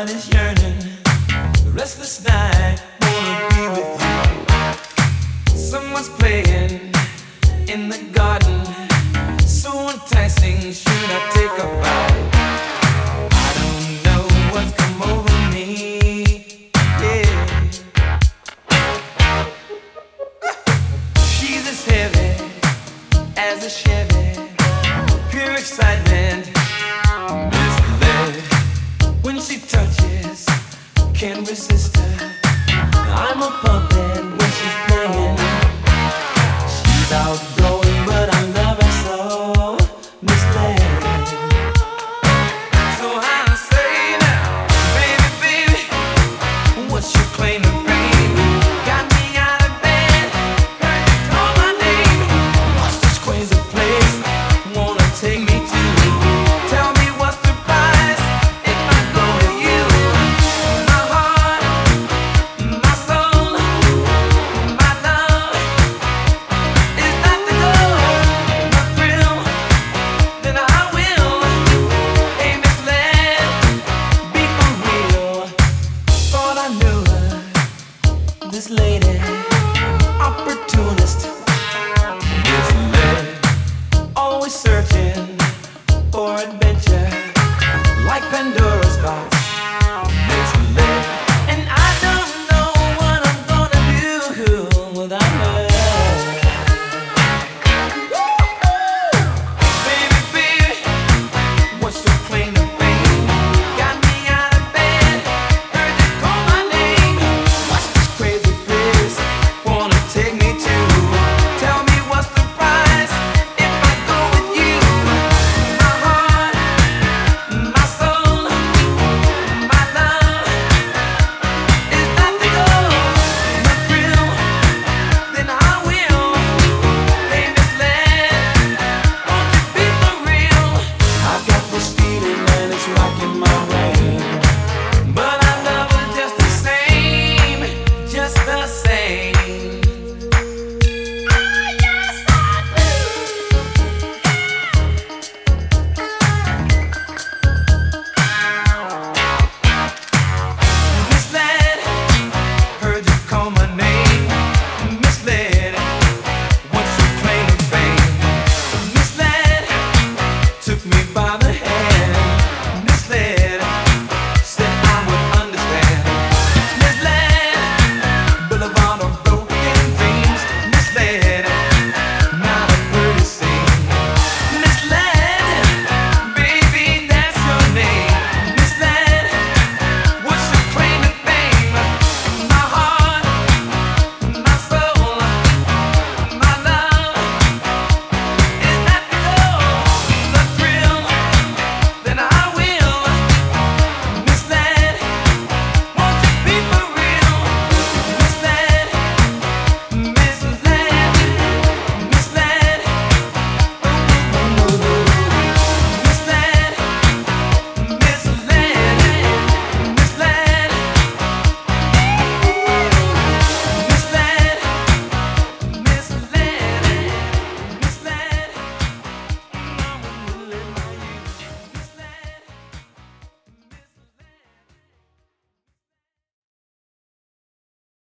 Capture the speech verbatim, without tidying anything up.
heart is yearning. The restless night, wanna be with you. Someone's playing in the garden, so enticing. Should I take a bite? I don't know what's come over me. Yeah, she's as heavy as a Chevy, pure excitement. When she touches, can't resist